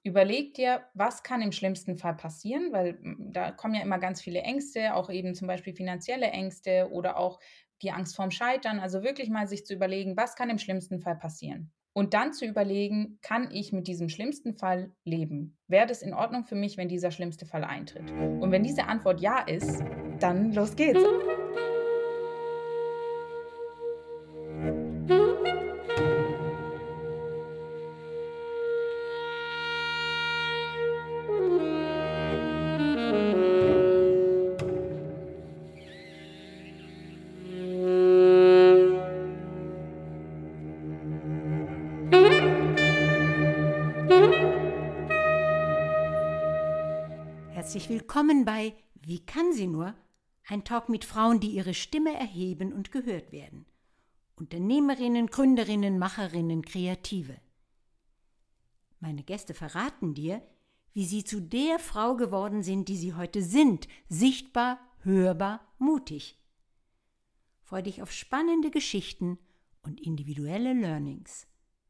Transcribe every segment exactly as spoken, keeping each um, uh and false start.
Überleg dir, was kann im schlimmsten Fall passieren, weil, hm, da kommen ja immer ganz viele Ängste, auch eben zum Beispiel finanzielle Ängste oder auch die Angst vorm Scheitern. Also wirklich mal sich zu überlegen: „Was kann im schlimmsten Fall passieren?“ Und dann zu überlegen: „Kann ich mit diesem schlimmsten Fall leben? Wäre das in Ordnung für mich, wenn dieser schlimmste Fall eintritt?“ Und wenn diese Antwort ja ist, dann los geht's. Herzlich willkommen bei Wie kann sie nur? Ein Talk mit Frauen, die ihre Stimme erheben und gehört werden. Unternehmerinnen, Gründerinnen, Macherinnen, Kreative. Meine Gäste verraten dir, wie sie zu der Frau geworden sind, die sie heute sind. Sichtbar, hörbar, mutig. Freu dich auf spannende Geschichten und individuelle Learnings.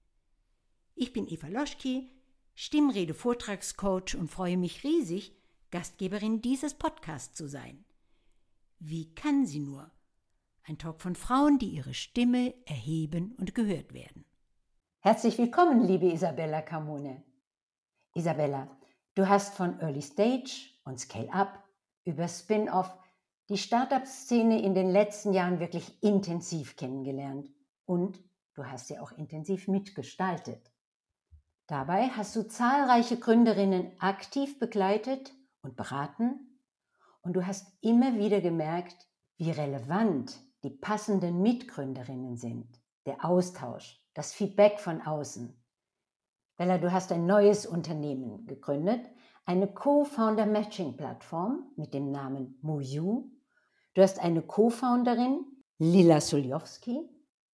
Ich bin Eva Loschki, Stimmrede-Vortragscoach und freue mich riesig, Gastgeberin dieses Podcasts zu sein. Wie kann sie nur? Ein Talk von Frauen, die ihre Stimme erheben und gehört werden. Herzlich willkommen, liebe Isabella Carmone. Isabella, du hast von Early Stage und Scale-Up über Spin-Off die Startup-Szene in den letzten Jahren wirklich intensiv kennengelernt und du hast sie auch intensiv mitgestaltet. Dabei hast du zahlreiche Gründerinnen aktiv begleitet und beraten und du hast immer wieder gemerkt, wie relevant die passenden Mitgründerinnen sind. Der Austausch, das Feedback von außen. Bella, du hast ein neues Unternehmen gegründet, eine Co-Founder-Matching-Plattform mit dem Namen Muju. Du hast eine Co-Founderin, Lila Suljowski.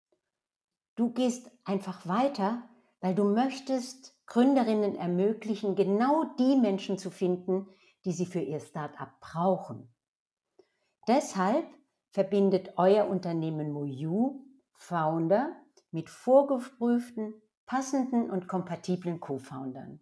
Du gehst einfach weiter, weil du möchtest Gründerinnen ermöglichen, genau die Menschen zu finden, die sie für ihr Start-up brauchen. Deshalb verbindet euer Unternehmen Muju Founder mit vorgeprüften, passenden und kompatiblen Co-Foundern.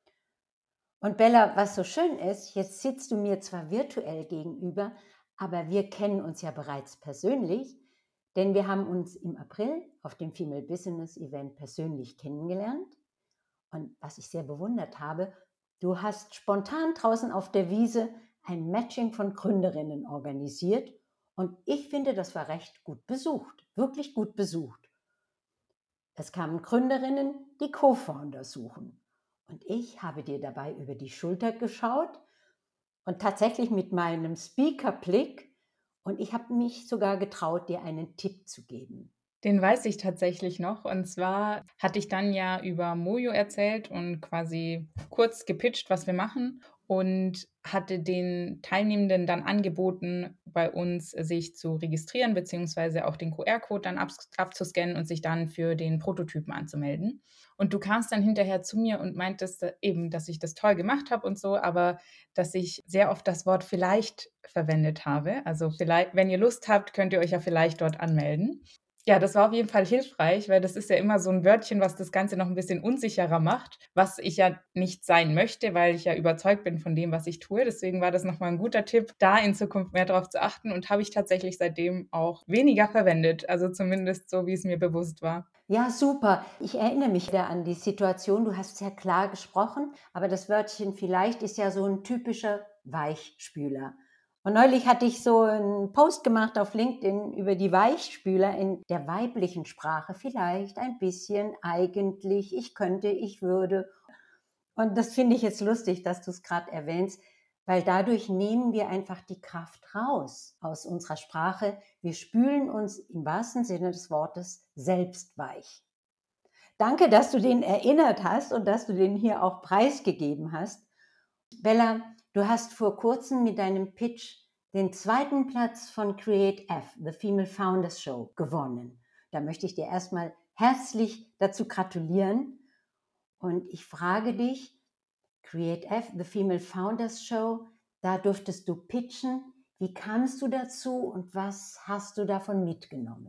Und Bella, was so schön ist, jetzt sitzt du mir zwar virtuell gegenüber, aber wir kennen uns ja bereits persönlich, denn wir haben uns im April auf dem Female Business Event persönlich kennengelernt. Und was ich sehr bewundert habe, du hast spontan draußen auf der Wiese ein Matching von Gründerinnen organisiert und ich finde, das war recht gut besucht, wirklich gut besucht. Es kamen Gründerinnen, die Co-Founder suchen. Und ich habe dir dabei über die Schulter geschaut und tatsächlich mit meinem Speaker-Blick und ich habe mich sogar getraut, dir einen Tipp zu geben. Den weiß ich tatsächlich noch. Und zwar hatte ich dann ja über Mojo erzählt und quasi kurz gepitcht, was wir machen und hatte den Teilnehmenden dann angeboten, bei uns sich zu registrieren, beziehungsweise auch den Q R-Code dann abs abzuscannen und sich dann für den Prototypen anzumelden. Und du kamst dann hinterher zu mir und meintest äh, eben, dass ich das toll gemacht habe und so, aber dass ich sehr oft das Wort vielleicht verwendet habe. Also vielleicht, wenn ihr Lust habt, könnt ihr euch ja vielleicht dort anmelden. Ja, das war auf jeden Fall hilfreich, weil das ist ja immer so 'n Wörtchen, was das Ganze noch 'n bisschen unsicherer macht, was ich ja nicht sein möchte, weil ich ja überzeugt bin von dem, was ich tue. Deswegen war das noch mal 'n guter Tipp, da in Zukunft mehr drauf zu achten und habe ich tatsächlich seitdem auch weniger verwendet, also zumindest so, wie es mir bewusst war. Ja, super. Ich erinnere mich da an die Situation. Du hast sehr klar gesprochen, aber das Wörtchen vielleicht ist ja so ein typischer Weichspüler. Und neulich hatte ich so einen Post gemacht auf LinkedIn über die Weichspüler in der weiblichen Sprache. Vielleicht ein bisschen, eigentlich, ich könnte, ich würde. Und das finde ich jetzt lustig, dass du es gerade erwähnst, weil dadurch nehmen wir einfach die Kraft raus aus unserer Sprache. Wir spülen uns im wahrsten Sinne des Wortes selbst weich. Danke, dass du den erinnert hast und dass du den hier auch preisgegeben hast. Bella, du hast vor kurzem mit deinem Pitch den zweiten Platz von Create F, The Female Founders Show, gewonnen. Da möchte ich dir erstmal herzlich dazu gratulieren. Und ich frage dich, Create F, The Female Founders Show, da durftest du pitchen. Wie kamst du dazu und was hast du davon mitgenommen?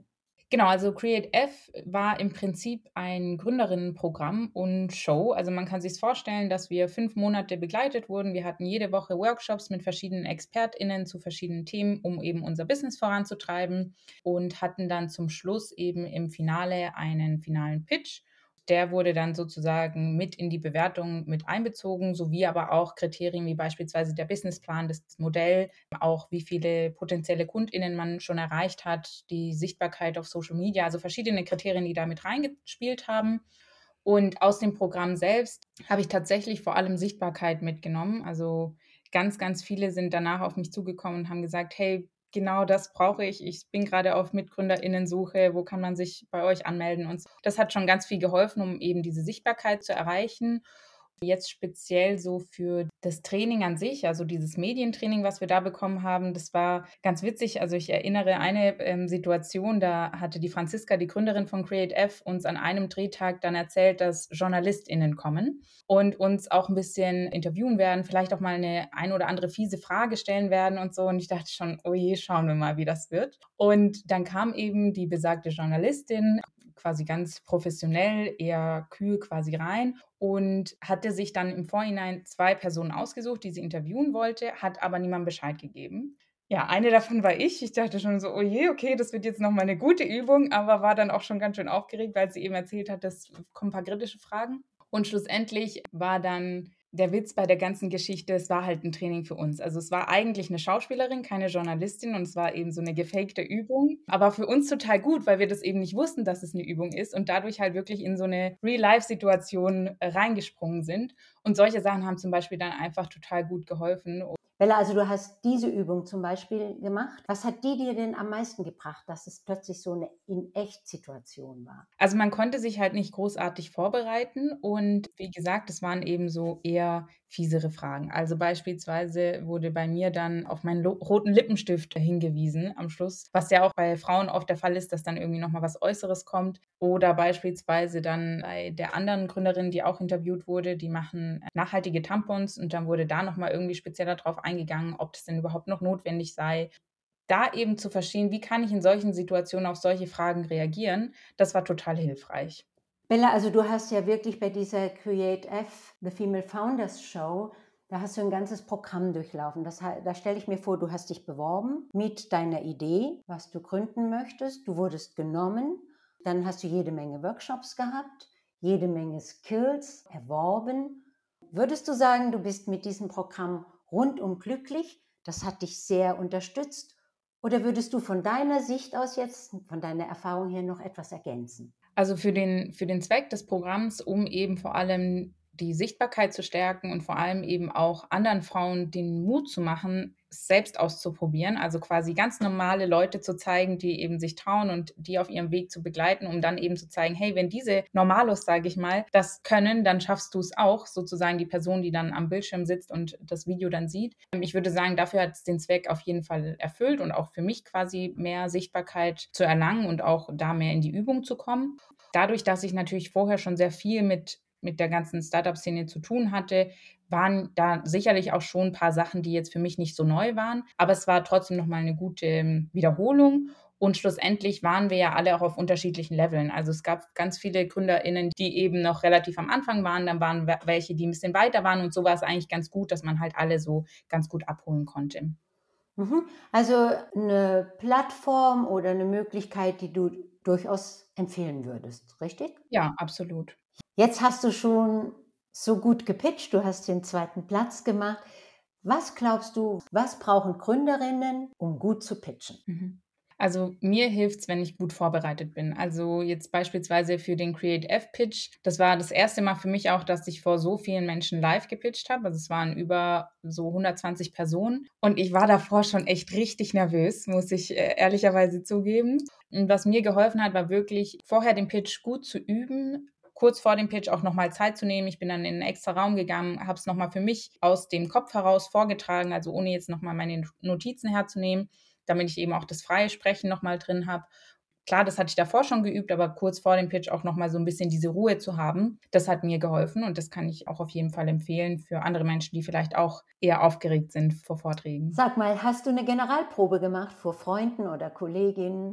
Genau, also Create F war im Prinzip ein Gründerinnenprogramm und Show. Also, man kann sich's vorstellen, dass wir fünf Monate begleitet wurden. Wir hatten jede Woche Workshops mit verschiedenen ExpertInnen zu verschiedenen Themen, um eben unser Business voranzutreiben und hatten dann zum Schluss eben im Finale einen finalen Pitch. Der wurde dann sozusagen mit in die Bewertung mit einbezogen, sowie aber auch Kriterien wie beispielsweise der Businessplan, das Modell, auch wie viele potenzielle KundInnen man schon erreicht hat, die Sichtbarkeit auf Social Media, also verschiedene Kriterien, die da mit reingespielt haben. Und aus dem Programm selbst habe ich tatsächlich vor allem Sichtbarkeit mitgenommen. Also, ganz, ganz viele sind danach auf mich zugekommen und haben gesagt: „Hey, genau das brauche ich. Ich bin grade auf MitgründerInnen-Suche. Wo kann man sich bei euch anmelden?“ Und s das hat schon ganz viel geholfen, um eben diese Sichtbarkeit zu erreichen. Jetzt speziell so für das Training an sich, also dieses Medientraining, was wir da bekommen haben, das war ganz witzig. Also, ich erinnere eine, ähm, Situation, da hatte die Franziska, die Gründerin von Create F, uns an einem Drehtag dann erzählt, dass JournalistInnen kommen und uns auch 'n bisschen interviewen werden, vielleicht auch mal 'ne ein oder andere fiese Frage stellen werden und so. Und ich dachte schon: „Oh je, schauen wir mal, wie das wird.“ Und dann kam eben die besagte Journalistin quasi ganz professionell, eher kühl quasi rein und hatte sich dann im Vorhinein zwei Personen ausgesucht, die sie interviewen wollte, hat aber niemandem Bescheid gegeben. Ja, eine davon war ich. Ich dachte schon so: „Oh je, okay, das wird jetzt noch mal 'ne gute Übung“, aber war dann auch schon ganz schön aufgeregt, weil sie eben erzählt hat, es kommen 'n paar kritische Fragen. Und schlussendlich war dann der Witz bei der ganzen Geschichte, es war halt 'n Training für uns. Also, es war eigentlich 'ne Schauspielerin, keine Journalistin und es war eben so 'ne gefakte Übung, aber für uns total gut, weil wir das eben nicht wussten, dass es 'ne Übung ist und dadurch halt wirklich in so 'ne Real-Life-Situation, äh, reingesprungen sind. Und solche Sachen haben zum Beispiel dann einfach total gut geholfen. U Bella, also du hast diese Übung zum Beispiel gemacht. Was hat die dir denn am meisten gebracht, dass es plötzlich so 'ne In-echt-Situation war? Also, man konnte sich halt nicht großartig vorbereiten und wie gesagt, es waren eben so eher fiesere Fragen. Also, beispielsweise wurde bei mir dann auf meinen lo roten Lippenstift hingewiesen am Schluss, was ja auch bei Frauen oft der Fall ist, dass dann irgendwie noch mal was Äußeres kommt. Oder beispielsweise dann bei der anderen Gründerin, die auch interviewt wurde, die machen nachhaltige Tampons und dann wurde da noch mal irgendwie spezieller drauf eingegangen, ob das denn überhaupt noch notwendig sei. Da eben zu verstehen, wie kann ich in solchen Situationen auf solche Fragen reagieren, das war total hilfreich. Bella, also du hast ja wirklich bei dieser Create F, The Female Founders Show da hast du 'n ganzes Programm durchlaufen. Das hei da stelle ich mir vor, du hast dich beworben mit deiner Idee, was du gründen möchtest. Du wurdest genommen. Dann hast du jede Menge Workshops gehabt, jede Menge Skills erworben. Würdest du sagen, du bist mit diesem Programm rundum glücklich? Das hat dich sehr unterstützt? Oder würdest du von deiner Sicht aus jetzt, von deiner Erfahrung her noch etwas ergänzen? Also, für den für den Zweck des Programms, um eben vor allem die Sichtbarkeit zu stärken und vor allem eben auch anderen Frauen den Mut zu machen, es selbst auszuprobieren, also quasi ganz normale Leute zu zeigen, die eben sich trauen und die auf ihrem Weg zu begleiten, um dann eben zu zeigen: „Hey, wenn diese Normalos, sage ich mal, das können, dann schaffst du's auch.“ Sozusagen die Person, die dann am Bildschirm sitzt und das Video dann sieht. Ähm, ich würde sagen, dafür hat's den Zweck auf jeden Fall erfüllt und auch für mich quasi mehr Sichtbarkeit zu erlangen und auch da mehr in die Übung zu kommen. Dadurch, dass ich natürlich vorher schon sehr viel mit mit der ganzen Start-up-Szene zu tun hatte, waren da sicherlich auch schon 'n paar Sachen, die jetzt für mich nicht so neu waren, aber es war trotzdem noch mal 'ne gute Wiederholung und schlussendlich waren wir ja alle auch auf unterschiedlichen Leveln. Also, es gab ganz viele GründerInnen, die eben noch relativ am Anfang waren, dann waren we welche, die 'n bisschen weiter waren und so war es eigentlich ganz gut, dass man halt alle so ganz gut abholen konnte. Mhm. Also 'ne Plattform oder 'ne Möglichkeit, die du durchaus empfehlen würdest, richtig? Ja, absolut. Jetzt hast du schon so gut gepitcht, du hast den zweiten Platz gemacht. Was glaubst du, was brauchen Gründerinnen, um gut zu pitchen? Mhm. Also, mir hilft's, wenn ich gut vorbereitet bin. Also, jetzt beispielsweise für den Create F Pitch, das war das erste Mal für mich auch, dass ich vor so vielen Menschen live gepitcht habe. Also, es waren über so hundertzwanzig Personen und ich war davor schon echt richtig nervös, muss ich, äh, ehrlicherweise zugeben. Und was mir geholfen hat, war wirklich vorher den Pitch gut zu üben, kurz vor dem Pitch auch noch mal Zeit zu nehmen. Ich bin dann in 'n extra Raum gegangen, habe es noch mal für mich aus dem Kopf heraus vorgetragen, also ohne jetzt noch mal meine N Notizen herzunehmen, damit ich eben auch das freie Sprechen noch mal drin habe. Klar, das hatte ich davor schon geübt, aber kurz vor dem Pitch auch noch mal so 'n bisschen diese Ruhe zu haben, das hat mir geholfen und das kann ich auch auf jeden Fall empfehlen für andere Menschen, die vielleicht auch eher aufgeregt sind vor Vorträgen. Sag mal, hast du 'ne Generalprobe gemacht vor Freunden oder Kolleginnen?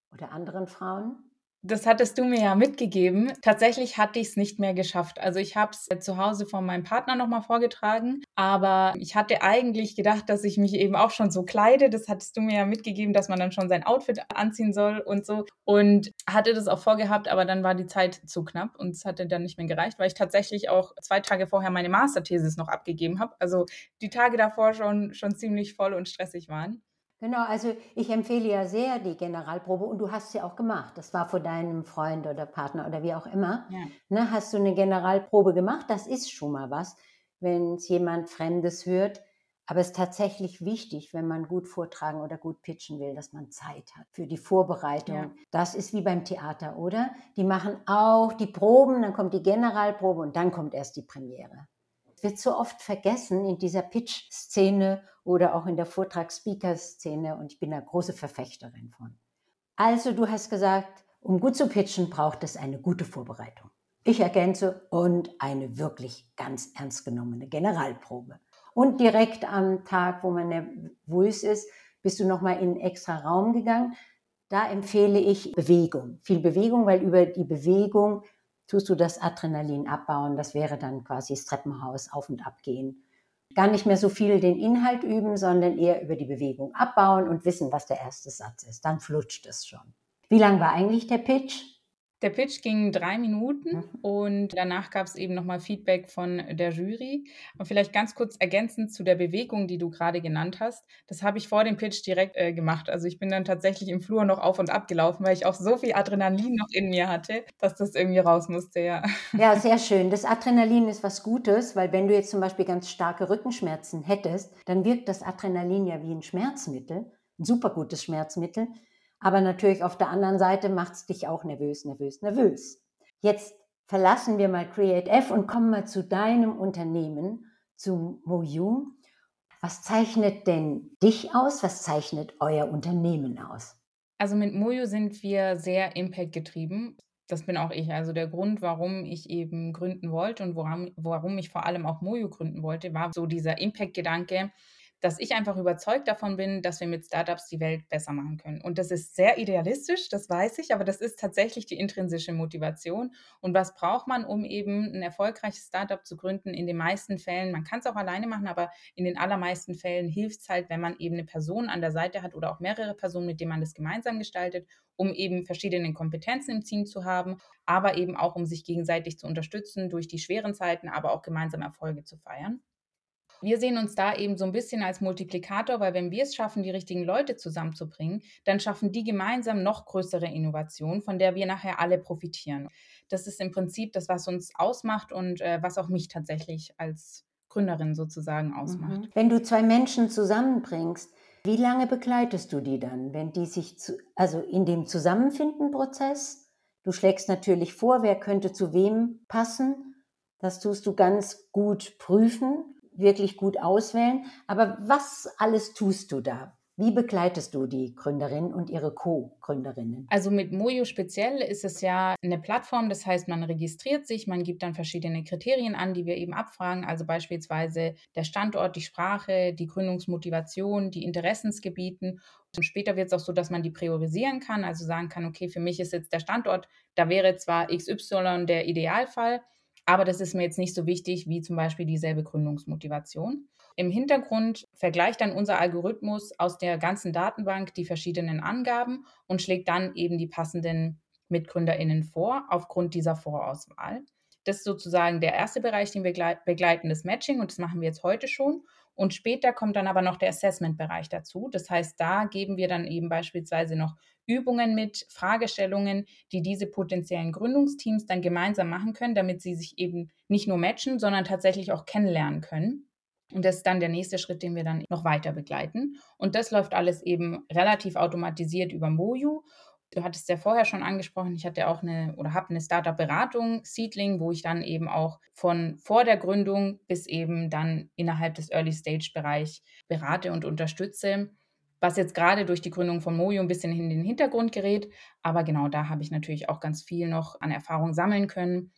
oder anderen Frauen? Das hattest du mir ja mitgegeben. Tatsächlich hatte ich's nicht mehr geschafft. Also, ich habe es zu Hause von meinem Partner noch mal vorgetragen, aber ich hatte eigentlich gedacht, dass ich mich eben auch schon so kleide. Das hattest du mir ja mitgegeben, dass man dann schon sein Outfit anziehen soll und so und hatte das auch vorgehabt, aber dann war die Zeit zu knapp und es hatte dann nicht mehr gereicht, weil ich tatsächlich auch zwei Tage vorher meine Masterthesis noch abgegeben habe. Also, die Tage davor schon schon ziemlich voll und stressig waren. Genau, also ich empfehle ja sehr die Generalprobe und du hast sie auch gemacht. Das war vor deinem Freund oder Partner oder wie auch immer. Ja. Ne, hast du eine Generalprobe gemacht? Das ist schon mal was, wenn's jemand Fremdes hört. Aber es ist tatsächlich wichtig, wenn man gut vortragen oder gut pitchen will, dass man Zeit hat für die Ja. Vorbereitung. Das ist wie beim Theater, oder? Die machen auch die Proben, dann kommt die Generalprobe und dann kommt erst die Premiere. Es wird so oft vergessen in dieser Pitch-Szene oder auch in der Vortrags-Speaker-Szene und ich bin da große Verfechterin von. Also, du hast gesagt, um gut zu pitchen, braucht es eine gute Vorbereitung. Ich ergänze: und eine wirklich ganz ernst genommene Generalprobe. Und direkt am Tag, wo man nervös ist, bist du noch mal in 'n extra Raum gegangen. Da empfehle ich Bewegung, viel Bewegung, weil über die Bewegung tust du das Adrenalin abbauen. Das wäre dann quasi das Treppenhaus auf und ab gehen. Gar nicht mehr so viel den Inhalt üben, sondern eher über die Bewegung abbauen und wissen, was der erste Satz ist. Dann flutscht es schon. Wie lang war eigentlich der Pitch? Der Pitch ging drei Minuten Mhm. und danach gab's eben noch mal Feedback von der Jury. Und vielleicht ganz kurz ergänzend zu der Bewegung, die du grade genannt hast. Das habe ich vor dem Pitch direkt, äh, gemacht. Also, ich bin dann tatsächlich im Flur noch auf und ab gelaufen, weil ich auch so viel Adrenalin noch in mir hatte, dass das irgendwie raus musste, ja. Ja, sehr schön. Das Adrenalin ist was Gutes, weil wenn du jetzt zum Beispiel ganz starke Rückenschmerzen hättest, dann wirkt das Adrenalin ja wie 'n Schmerzmittel, 'n supergutes Schmerzmittel. Aber natürlich auf der anderen Seite macht's dich auch nervös, nervös, nervös. Jetzt verlassen wir mal Create F und kommen mal zu deinem Unternehmen, zu MoYou. Was zeichnet denn dich aus? Was zeichnet euer Unternehmen aus? Also, mit MoYou sind wir sehr Impact-getrieben. Das bin auch ich. Also, der Grund, warum ich eben gründen wollte und woran warum ich vor allem auch MoYou gründen wollte, war so dieser Impact-Gedanke, dass ich einfach überzeugt davon bin, dass wir mit Start-ups die Welt besser machen können. Und das ist sehr idealistisch, das weiß ich, aber das ist tatsächlich die intrinsische Motivation. Und was braucht man, um eben 'n erfolgreiches Start-up zu gründen? In den meisten Fällen man kann's auch alleine machen, aber in den allermeisten Fällen hilft's halt, wenn man eben 'ne Person an der Seite hat oder auch mehrere Personen, mit denen man das gemeinsam gestaltet, um eben verschiedene Kompetenzen im Team zu haben, aber eben auch, um sich gegenseitig zu unterstützen durch die schweren Zeiten, aber auch gemeinsam Erfolge zu feiern. Wir sehen uns da eben so 'n bisschen als Multiplikator, weil wenn wir's schaffen, die richtigen Leute zusammenzubringen, dann schaffen die gemeinsam noch größere Innovationen, von der wir nachher alle profitieren. Das ist im Prinzip das, was uns ausmacht und, äh, was auch mich tatsächlich als Gründerin sozusagen ausmacht. Mhm. Wenn du zwei Menschen zusammenbringst, wie lange begleitest du die dann, wenn die sich zu also, in dem Zusammenfinden-Prozess? Du schlägst natürlich vor, wer könnte zu wem passen. Das tust du ganz gut prüfen, wirklich gut auswählen. Aber was alles tust du da? Wie begleitest du die Gründerin und ihre Co-Gründerinnen? Also, mit MoYou speziell ist es ja 'ne Plattform, das heißt, man registriert sich, man gibt dann verschiedene Kriterien an, die wir eben abfragen, also beispielsweise der Standort, die Sprache, die Gründungsmotivation, die Interessensgebieten. Und später wird's auch so, dass man die priorisieren kann, also sagen kann: „Okay, für mich ist jetzt der Standort da wäre zwar X Y der Idealfall, aber das ist mir jetzt nicht so wichtig wie zum Beispiel dieselbe Gründungsmotivation.“ Im Hintergrund vergleicht dann unser Algorithmus aus der ganzen Datenbank die verschiedenen Angaben und schlägt dann eben die passenden MitgründerInnen vor aufgrund dieser Vorauswahl. Das ist sozusagen der erste Bereich, den wir glei begleiten, das Matching und das machen wir jetzt heute schon. Und später kommt dann aber noch der Assessment-Bereich dazu. Das heißt, da geben wir dann eben beispielsweise noch Übungen mit, Fragestellungen, die diese potenziellen Gründungsteams dann gemeinsam machen können, damit sie sich eben nicht nur matchen, sondern tatsächlich auch kennenlernen können. Und das ist dann der nächste Schritt, den wir dann noch weiter begleiten. Und das läuft alles eben relativ automatisiert über MoYou. Du hattest ja vorher schon angesprochen, ich hatte auch 'ne oder habe 'ne Start-up-Beratung, Seedling, wo ich dann eben auch von vor der Gründung bis eben dann innerhalb des Early-Stage-Bereich berate und unterstütze, was jetzt grade durch die Gründung von MoYou 'n bisschen in den Hintergrund gerät. Aber genau, da habe ich natürlich auch ganz viel noch an Erfahrung sammeln können.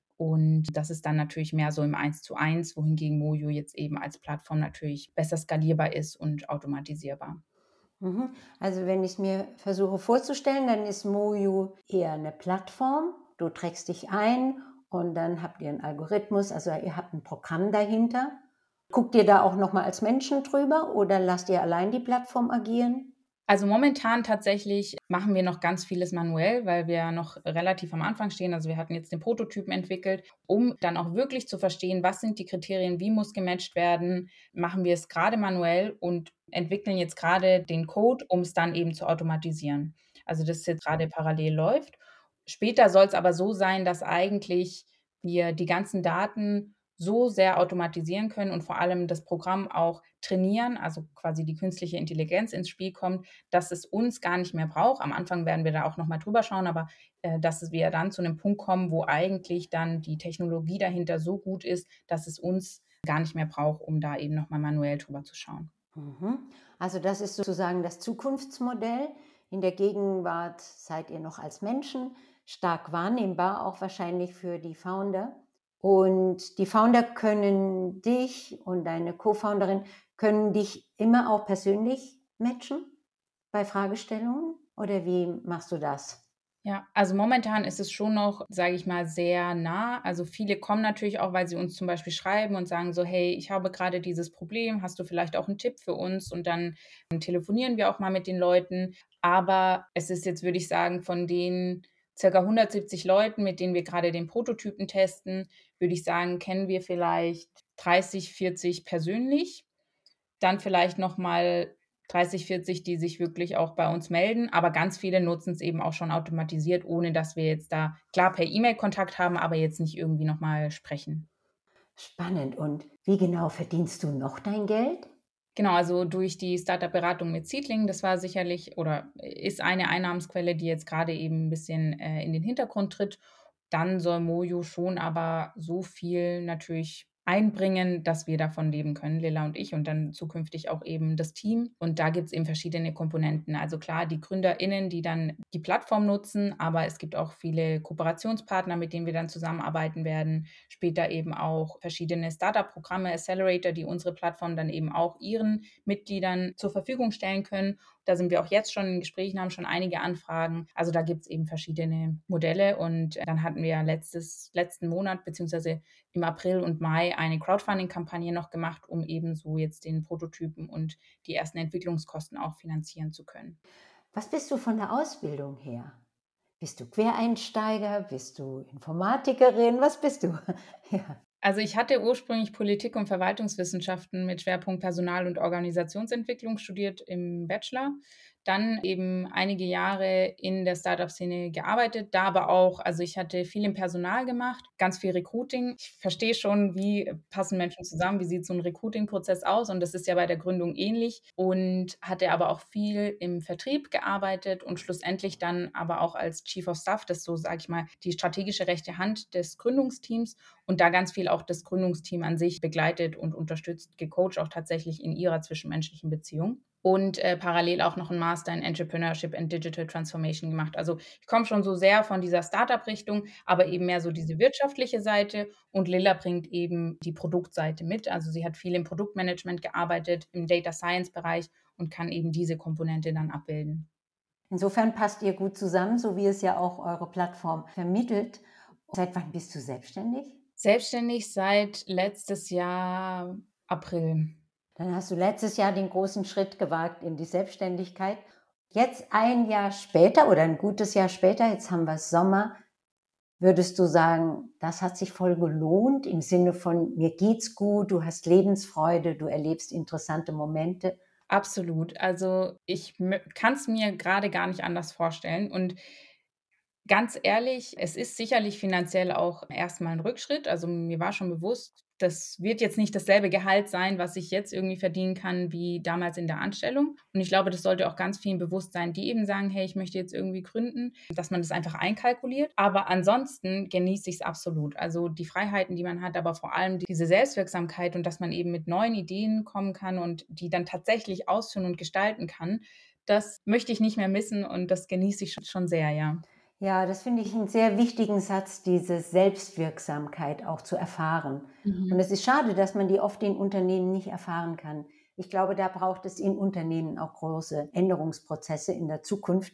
Und das ist dann natürlich mehr so im Eins-zu-eins, wohingegen MoYou jetzt eben als Plattform natürlich besser skalierbar ist und automatisierbar. Mhm. Also wenn ich es mir versuche vorzustellen, dann ist Moju eher eine Plattform. Du trägst dich ein und dann habt ihr einen Algorithmus, also ihr habt ein Programm dahinter. Guckt ihr da auch noch mal als Menschen drüber oder lasst ihr allein die Plattform agieren? Also, momentan tatsächlich machen wir noch ganz vieles manuell, weil wir noch relativ am Anfang stehen. Also, wir hatten jetzt den Prototypen entwickelt, um dann auch wirklich zu verstehen, was sind die Kriterien, wie muss gematcht werden, machen wir es grade manuell und entwickeln jetzt grade den Code, um's dann eben zu automatisieren. Also, das jetzt grade parallel läuft. Später soll's aber so sein, dass eigentlich wir die ganzen Daten so sehr automatisieren können und vor allem das Programm auch trainieren, also quasi die künstliche Intelligenz ins Spiel kommt, dass es uns gar nicht mehr braucht. Am Anfang werden wir da auch noch mal drüber schauen, aber, äh, dass wir dann zu 'nem Punkt kommen, wo eigentlich dann die Technologie dahinter so gut ist, dass es uns gar nicht mehr braucht, um da eben noch mal manuell drüber zu schauen. Mhm. Also das ist sozusagen das Zukunftsmodell. In der Gegenwart seid ihr noch als Menschen stark wahrnehmbar, auch wahrscheinlich für die Founder. Und die Founder können dich und deine Co-Founderin können dich immer auch persönlich matchen bei Fragestellungen? Oder wie machst du das? Ja, also momentan ist es schon noch, sage ich mal, sehr nah. Also, viele kommen natürlich auch, weil sie uns zum Beispiel schreiben und sagen so: „Hey, ich habe grade dieses Problem. Hast du vielleicht auch 'n Tipp für uns?“ Und dann telefonieren wir auch mal mit den Leuten. Aber es ist jetzt, würde ich sagen, von den circa hundertsiebzig Leuten, mit denen wir grade den Prototypen testen, würde ich sagen, kennen wir vielleicht dreißig, vierzig persönlich. Dann vielleicht noch mal dreißig, vierzig, die sich wirklich auch bei uns melden, aber ganz viele nutzen's eben auch schon automatisiert, ohne dass wir jetzt da klar per E-Mail Kontakt haben, aber jetzt nicht irgendwie noch mal sprechen. Spannend. Und wie genau verdienst du noch dein Geld? Genau, also durch die Start-up-Beratung mit Seedling, das war sicherlich oder ist eine Einnahmensquelle, die jetzt grade eben 'n bisschen, äh, in den Hintergrund tritt. Dann soll Mojo schon aber so viel natürlich einbringen, dass wir davon leben können, Lilla und ich und dann zukünftig auch eben das Team. Und da gibt's eben verschiedene Komponenten. Also klar, die GründerInnen, die dann die Plattform nutzen, aber es gibt auch viele Kooperationspartner, mit denen wir dann zusammenarbeiten werden. Später eben auch verschiedene Start-up-Programme, Accelerator, die unsere Plattform dann eben auch ihren Mitgliedern zur Verfügung stellen können. Da sind wir auch jetzt schon in Gesprächen, haben schon einige Anfragen. Also, da gibt's eben verschiedene Modelle und dann hatten wir ja letztes letzten Monat beziehungsweise im April und Mai eine Crowdfunding-Kampagne noch gemacht, um eben so jetzt den Prototypen und die ersten Entwicklungskosten auch finanzieren zu können. Was bist du von der Ausbildung her? Bist du Quereinsteiger? Bist du Informatikerin? Was bist du? Ja. Also, ich hatte ursprünglich Politik und Verwaltungswissenschaften mit Schwerpunkt Personal und Organisationsentwicklung studiert im Bachelor. Dann eben einige Jahre in der Start-up-Szene gearbeitet, da aber auch also, ich hatte viel im Personal gemacht, ganz viel Recruiting. Ich verstehe schon, wie passen Menschen zusammen, wie sieht so 'n Recruiting-Prozess aus und das ist ja bei der Gründung ähnlich und hatte aber auch viel im Vertrieb gearbeitet und schlussendlich dann aber auch als Chief of Staff, das so, sage ich mal, die strategische rechte Hand des Gründungsteams und da ganz viel auch das Gründungsteam an sich begleitet und unterstützt, gecoacht auch tatsächlich in ihrer zwischenmenschlichen Beziehung und, äh, parallel auch noch 'n Master in Entrepreneurship and Digital Transformation gemacht. Also, ich komme schon so sehr von dieser Start-up-Richtung, aber eben mehr so diese wirtschaftliche Seite und Lilla bringt eben die Produktseite mit. Also, sie hat viel im Produktmanagement gearbeitet, im Data-Science-Bereich und kann eben diese Komponente dann abbilden. Insofern passt ihr gut zusammen, so wie es ja auch eure Plattform vermittelt. Seit wann bist du selbstständig? Selbstständig seit letztes Jahr April. Dann hast du letztes Jahr den großen Schritt gewagt in die Selbstständigkeit. Jetzt ein Jahr später oder 'n gutes Jahr später, jetzt haben wir Sommer, würdest du sagen, das hat sich voll gelohnt im Sinne von: „Mir geht's gut, du hast Lebensfreude, du erlebst interessante Momente?“ Absolut. Also, ich mö kann's mir grade gar nicht anders vorstellen und ganz ehrlich, es ist sicherlich finanziell auch erst mal 'n Rückschritt. Also, mir war schon bewusst, das wird jetzt nicht dasselbe Gehalt sein, was ich jetzt irgendwie verdienen kann wie damals in der Anstellung. Und ich glaube, das sollte auch ganz vielen bewusst sein, die eben sagen: „Hey, ich möchte jetzt irgendwie gründen“, dass man das einfach einkalkuliert. Aber ansonsten genieße ich's absolut. Also, die Freiheiten, die man hat, aber vor allem diese Selbstwirksamkeit und dass man eben mit neuen Ideen kommen kann und die dann tatsächlich ausführen und gestalten kann, das möchte ich nicht mehr missen und das genieße ich sch schon sehr, ja. Ja, das finde ich 'n sehr wichtigen Satz, diese Selbstwirksamkeit auch zu erfahren. Und Mhm. es ist schade, dass man die oft in Unternehmen nicht erfahren kann. Ich glaube, da braucht es in Unternehmen auch große Änderungsprozesse in der Zukunft,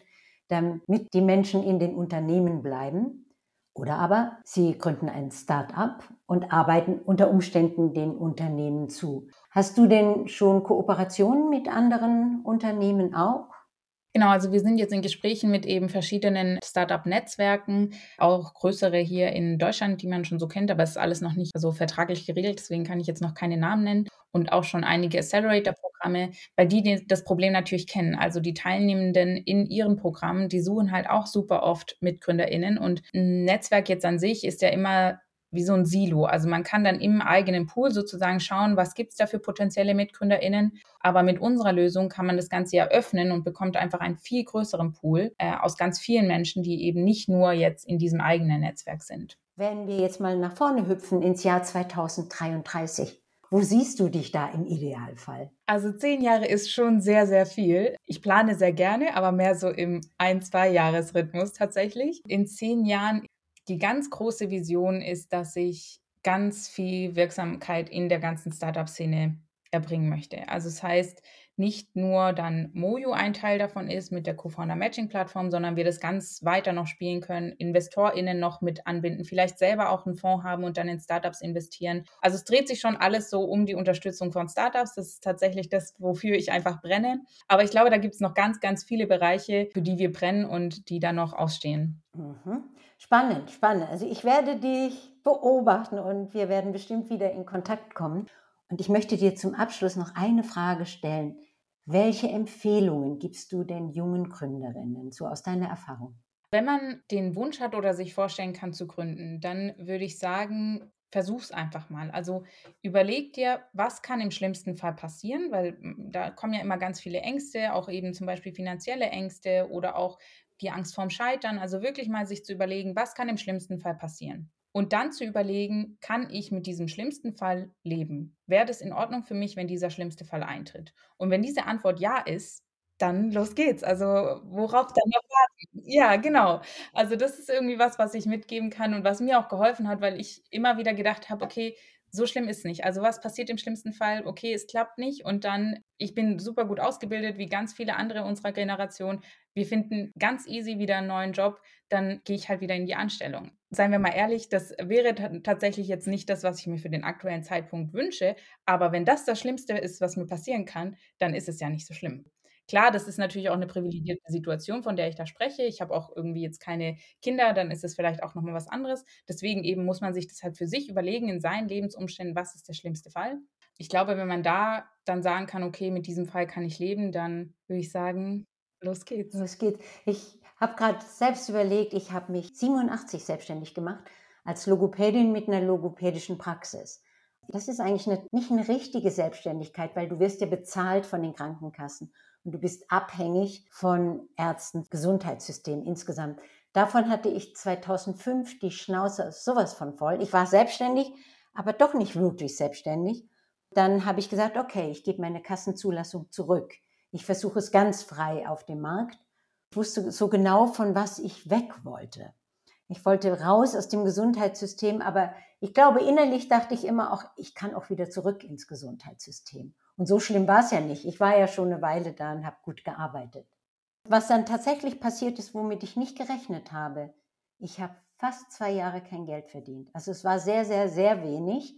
damit die Menschen in den Unternehmen bleiben. Oder aber sie gründen ein Start-up und arbeiten unter Umständen den Unternehmen zu. Hast du denn schon Kooperationen mit anderen Unternehmen auch? Genau, also wir sind jetzt in Gesprächen mit eben verschiedenen Start-up-Netzwerken, auch größere hier in Deutschland, die man schon so kennt, aber es ist alles noch nicht so vertraglich geregelt, deswegen kann ich jetzt noch keine Namen nennen und auch schon einige Accelerator-Programme, weil die den das Problem natürlich kennen. Also die Teilnehmenden in ihren Programmen, die suchen halt auch super oft MitgründerInnen und 'n Netzwerk jetzt an sich ist ja immer wie so 'n Silo. Also man kann dann im eigenen Pool sozusagen schauen, was gibt's da für potenzielle MitgründerInnen, aber mit unserer Lösung kann man das Ganze ja öffnen und bekommt einfach einen viel größeren Pool, äh, aus ganz vielen Menschen, die eben nicht nur jetzt in diesem eigenen Netzwerk sind. Wenn wir jetzt mal nach vorne hüpfen ins Jahr zweitausenddreiunddreißig, wo siehst du dich da im Idealfall? Also zehn Jahre ist schon sehr, sehr viel. Ich plane sehr gerne, aber mehr so im ein Zwei-Jahres-Rhythmus tatsächlich. In zehn Jahren die ganz große Vision ist, dass ich ganz viel Wirksamkeit in der ganzen Start-up-Szene erbringen möchte. Also es heißt, nicht nur dann Mojo ein Teil davon ist mit der Co-Founder-Matching-Plattform, sondern wir das ganz weiter noch spielen können, InvestorInnen noch mit anbinden, vielleicht selber auch 'n Fonds haben und dann in Start-ups investieren. Also es dreht sich schon alles so um die Unterstützung von Start-ups. Das ist tatsächlich das, wofür ich einfach brenne. Aber ich glaube, da gibt's noch ganz, ganz viele Bereiche, für die wir brennen und die da noch ausstehen. Mhm. Spannend, spannend. Also ich werde dich beobachten und wir werden bestimmt wieder in Kontakt kommen. Und ich möchte dir zum Abschluss noch eine Frage stellen. Welche Empfehlungen gibst du den jungen Gründerinnen, so aus deiner Erfahrung? Wenn man den Wunsch hat oder sich vorstellen kann zu gründen, dann würde ich sagen, versuch's einfach mal. Also, überleg dir, was kann im schlimmsten Fall passieren, weil, hm, da kommen ja immer ganz viele Ängste, auch eben zum Beispiel finanzielle Ängste oder auch die Angst vorm Scheitern. Also, wirklich mal sich zu überlegen: „Was kann im schlimmsten Fall passieren?“ Und dann zu überlegen: „Kann ich mit diesem schlimmsten Fall leben? Wäre das in Ordnung für mich, wenn dieser schlimmste Fall eintritt?“ Und wenn diese Antwort ja ist, dann los geht's. Also, worauf dann noch warten? Ja, genau. Also, das ist irgendwie was, was ich mitgeben kann und was mir auch geholfen hat, weil ich immer wieder gedacht habe: „Okay, so schlimm ist's nicht. Also, was passiert im schlimmsten Fall? Okay, es klappt nicht und dann ich bin super gut ausgebildet wie ganz viele andere unserer Generation. Wir finden ganz easy wieder 'n neuen Job, dann gehe ich halt wieder in die Anstellung.“ Seien wir mal ehrlich, das wäre ta tatsächlich jetzt nicht das, was ich mir für den aktuellen Zeitpunkt wünsche, aber wenn das das Schlimmste ist, was mir passieren kann, dann ist es ja nicht so schlimm. Klar, das ist natürlich auch 'ne privilegierte Situation, von der ich da spreche. Ich habe auch irgendwie jetzt keine Kinder, dann ist es vielleicht auch noch mal was anderes. Deswegen eben muss man sich das halt für sich überlegen in seinen Lebensumständen, was ist der schlimmste Fall? Ich glaube, wenn man da dann sagen kann: „Okay, mit diesem Fall kann ich leben“, dann würde ich sagen: „Los geht's.“ Los geht's. Ich habe grad selbst überlegt, ich habe mich siebenundachtzig selbstständig gemacht als Logopädin mit 'ner logopädischen Praxis. Das ist eigentlich 'ne nicht 'ne richtige Selbstständigkeit, weil du wirst ja bezahlt von den Krankenkassen und du bist abhängig von Ärzten, Gesundheitssystem insgesamt. Davon hatte ich zweitausendfünf die Schnauze so was von voll. Ich war selbstständig, aber doch nicht wirklich selbstständig. Dann habe ich gesagt: „Okay, ich gebe meine Kassenzulassung zurück. Ich versuche es ganz frei auf dem Markt.“ Ich wusste so genau, von was ich weg wollte. Ich wollte raus aus dem Gesundheitssystem, aber ich glaube, innerlich dachte ich immer auch: „Ich kann auch wieder zurück ins Gesundheitssystem.“ Und so schlimm war's ja nicht. Ich war ja schon 'ne Weile da und habe gut gearbeitet. Was dann tatsächlich passiert ist, womit ich nicht gerechnet habe: Ich habe fast zwei Jahre kein Geld verdient. Also, es war sehr, sehr, sehr wenig.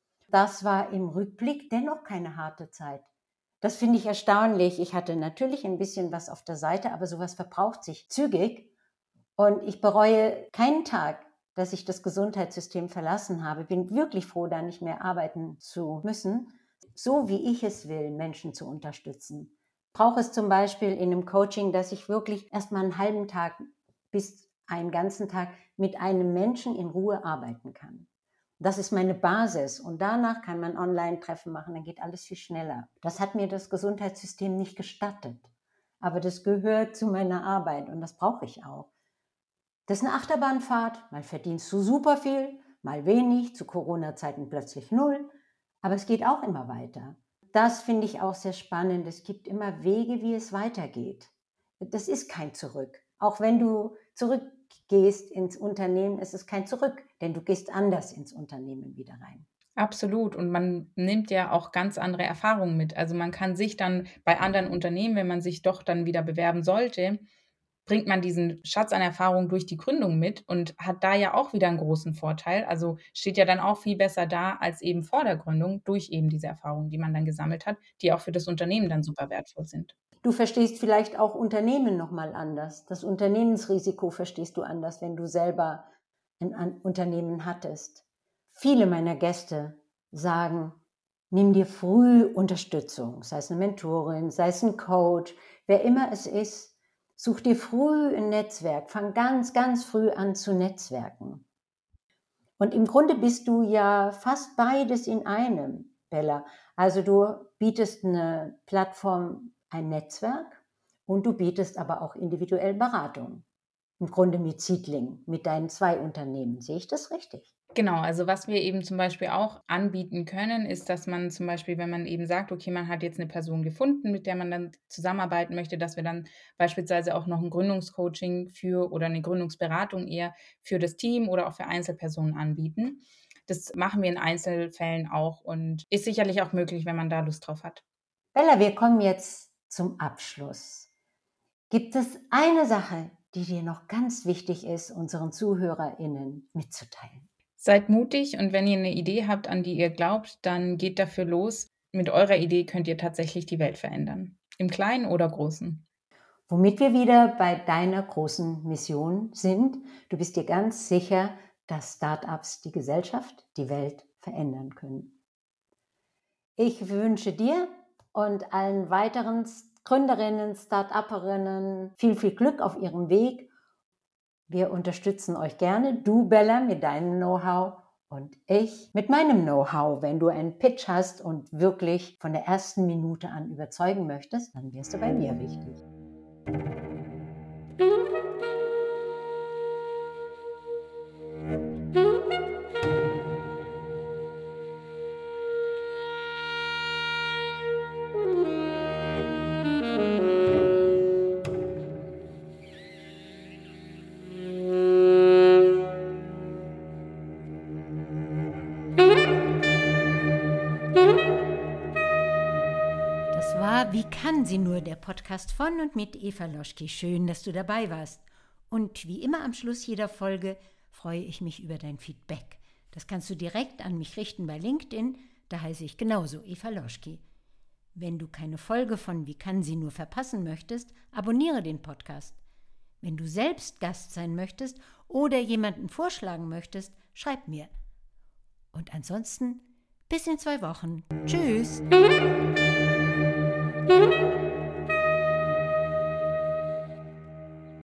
Das war im Rückblick dennoch keine harte Zeit. Das finde ich erstaunlich. Ich hatte natürlich 'n bisschen was auf der Seite, aber so was verbraucht sich zügig und ich bereue keinen Tag, dass ich das Gesundheitssystem verlassen habe. Bin wirklich froh, da nicht mehr arbeiten zu müssen. So wie ich es will, Menschen zu unterstützen, brauche es zum Beispiel in 'nem Coaching, dass ich wirklich erst mal 'n halben Tag bis einen ganzen Tag mit einem Menschen in Ruhe arbeiten kann. Das ist meine Basis und danach kann man Online-Treffen machen, dann geht alles viel schneller. Das hat mir das Gesundheitssystem nicht gestattet, aber das gehört zu meiner Arbeit und das brauche ich auch. Das ist 'ne Achterbahnfahrt. Mal verdienst du super viel, mal wenig, zu Corona-Zeiten plötzlich null, aber es geht auch immer weiter. Das finde ich auch sehr spannend. Es gibt immer Wege, wie es weitergeht. Das ist kein Zurück. Auch wenn du zurückgehst ins Unternehmen, ist es kein Zurück, denn du gehst anders ins Unternehmen wieder rein. Absolut und man nimmt ja auch ganz andere Erfahrungen mit. Also, man kann sich dann bei anderen Unternehmen, wenn man sich doch dann wieder bewerben sollte, bringt man diesen Schatz an Erfahrung durch die Gründung mit und hat da ja auch wieder 'n großen Vorteil. Also, steht ja dann auch viel besser da als eben vor der Gründung durch eben diese Erfahrungen, die man dann gesammelt hat, die auch für das Unternehmen dann super wertvoll sind. Du verstehst vielleicht auch Unternehmen noch mal anders. Das Unternehmensrisiko verstehst du anders, wenn du selber ein An Unternehmen hattest. Viele meiner Gäste sagen: „Nimm dir früh Unterstützung, sei es 'ne Mentorin, sei es 'n Coach, wer immer es ist. Such dir früh 'n Netzwerk. Fang ganz, ganz früh an zu netzwerken.“ Und im Grunde bist du ja fast beides in einem, Bella. Also, du bietest 'ne Plattform, ein Netzwerk und du bietest aber auch individuell Beratung. Im Grunde mit Seedling, mit deinen zwei Unternehmen. Sehe ich das richtig? Genau, also was wir eben zum Beispiel auch anbieten können, ist, dass man zum Beispiel, wenn man eben sagt: „Okay, man hat jetzt 'ne Person gefunden, mit der man dann zusammenarbeiten möchte“, dass wir dann beispielsweise auch noch 'n Gründungscoaching für oder 'ne Gründungsberatung eher für das Team oder auch für Einzelpersonen anbieten. Das machen wir in Einzelfällen auch und ist sicherlich auch möglich, wenn man da Lust drauf hat. Bella, wir kommen jetzt zum Abschluss. Gibt es eine Sache, die dir noch ganz wichtig ist, unseren ZuhörerInnen mitzuteilen? Seid mutig und wenn ihr 'ne Idee habt, an die ihr glaubt, dann geht dafür los. Mit eurer Idee könnt ihr tatsächlich die Welt verändern, im Kleinen oder Großen. Womit wir wieder bei deiner großen Mission sind. Du bist dir ganz sicher, dass Start-ups die Gesellschaft, die Welt verändern können. Ich wünsche dir und allen weiteren S Gründerinnen, Start-uperinnen viel, viel Glück auf ihrem Weg. Wir unterstützen euch gerne. Du, Bella, mit deinem Know-how und ich mit meinem Know-how. Wenn du einen Pitch hast und wirklich von der ersten Minute an überzeugen möchtest, dann wirst du bei mir richtig. Das war Wie kann sie nur, der Podcast von und mit Eva Loschky. Schön, dass du dabei warst. Und wie immer am Schluss jeder Folge freue ich mich über dein Feedback. Das kannst du direkt an mich richten bei LinkedIn, da heiße ich genauso Eva Loschky. Wenn du keine Folge von Wie kann sie nur verpassen möchtest, abonniere den Podcast. Wenn du selbst Gast sein möchtest oder jemanden vorschlagen möchtest, schreib mir. Und ansonsten bis in zwei Wochen. Tschüss!